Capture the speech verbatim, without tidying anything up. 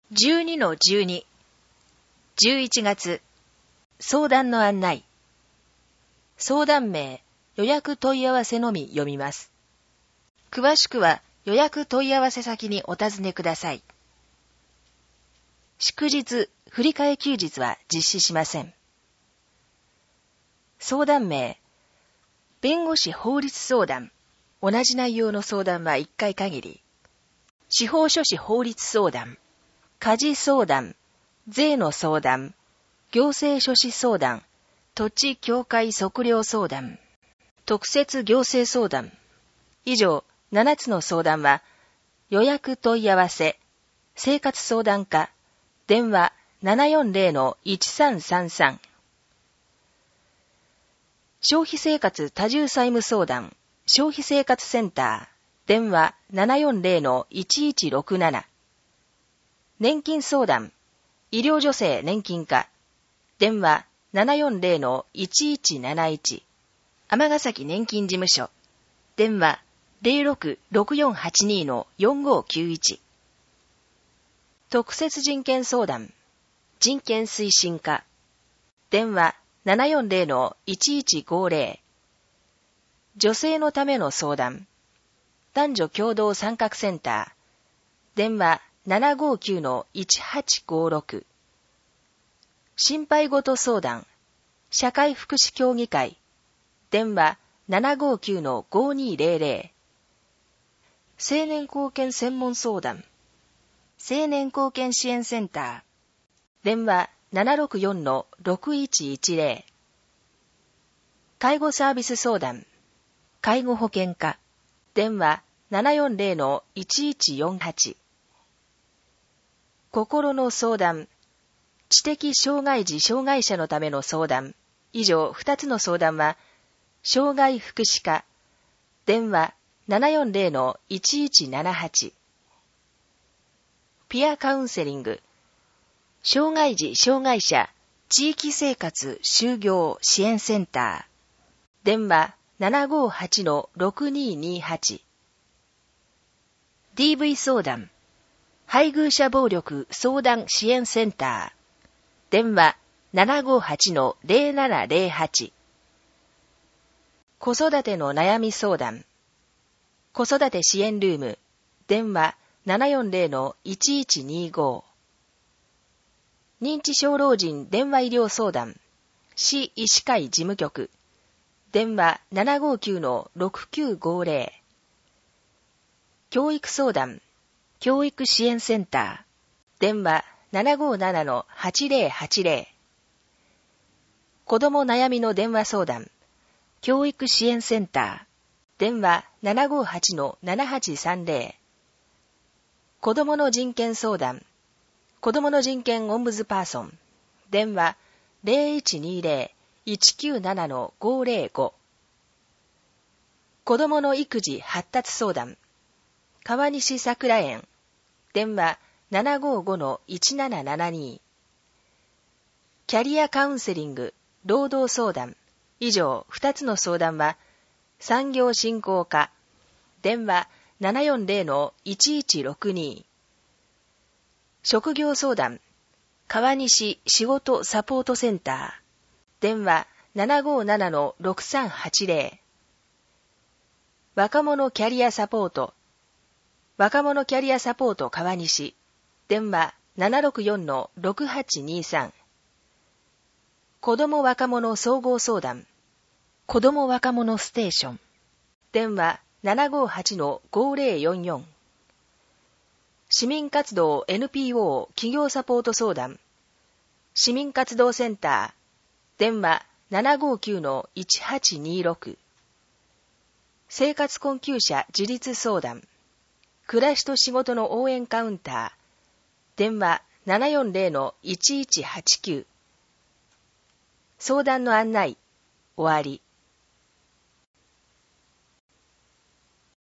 じゅうにのじゅうに、じゅういちがつ、相談の案内。相談名、予約問い合わせのみ読みます。詳しくは予約問い合わせ先にお尋ねください。祝日、振り替え休日は実施しません。相談名、弁護士法律相談。同じ内容の相談はいっかい限り。司法書士法律相談。家事相談、税の相談、行政書士相談、土地協会測量相談、特設行政相談。以上、ななつの相談は、予約問い合わせ、生活相談課、電話 ななよんゼロのいちさんさんさん。消費生活多重債務相談、消費生活センター、電話 ななよんゼロのいちいちろくなな。年金相談、医療助成年金課、電話 ななよんゼロのいちいちなないち。尼崎年金事務所、電話 ゼロろくろくよんはちにのよんごきゅういち。特設人権相談、人権推進課、電話 ななよんゼロのいちいちごゼロ。女性のための相談、男女共同参画センター、電話ななごきゅうのいちはちごろく。心配事相談、社会福祉協議会、電話ななごきゅうのごにゼロゼロ。青年貢献専門相談、青年貢献支援センター、電話ななろくよんのろくいちいちゼロ。介護サービス相談、介護保険課、電話ななよんゼロのいちいちよんはち。心の相談、知的障害児障害者のための相談。以上ふたつの相談は、障害福祉課、電話ななよんゼロのいちいちななはち。ピアカウンセリング、障害児障害者地域生活就業支援センター、電話ななごはちのろくににはち。ディーブイ 相談、配偶者暴力相談支援センター、電話ななごはちのゼロななゼロはち。子育ての悩み相談、子育て支援ルーム、電話ななよんゼロのいちいちにご。認知症老人電話医療相談、市医師会事務局、電話ななごきゅうのろくきゅうごゼロ。教育相談、教育支援センター、電話ななごななのはちゼロはちゼロ。子ども悩みの電話相談、教育支援センター、電話ななごはちのななはちさんゼロ。子どもの人権相談、子どもの人権オンブズパーソン、電話ゼロいちにゼロいちきゅうななのごゼロご。子どもの育児発達相談、川西桜園、電話ななごごのいちななななに。キャリアカウンセリング、労働相談。以上ふたつの相談は、産業振興課、電話ななよんゼロのいちいちろくに。職業相談、川西仕事サポートセンター、電話ななごななのろくさんはちゼロ。若者キャリアサポート、若者キャリアサポート川西、電話ななろくよんのろくはちにさん。子ども若者総合相談、子ども若者ステーション、電話ななごはちのごゼロよんよん。市民活動 エヌピーオー 企業サポート相談、市民活動センター、電話ななごきゅうのいちはちにろく。生活困窮者自立相談、暮らしと仕事の応援カウンター、電話ななよんゼロのいちいちはちきゅう。相談の案内、終わり。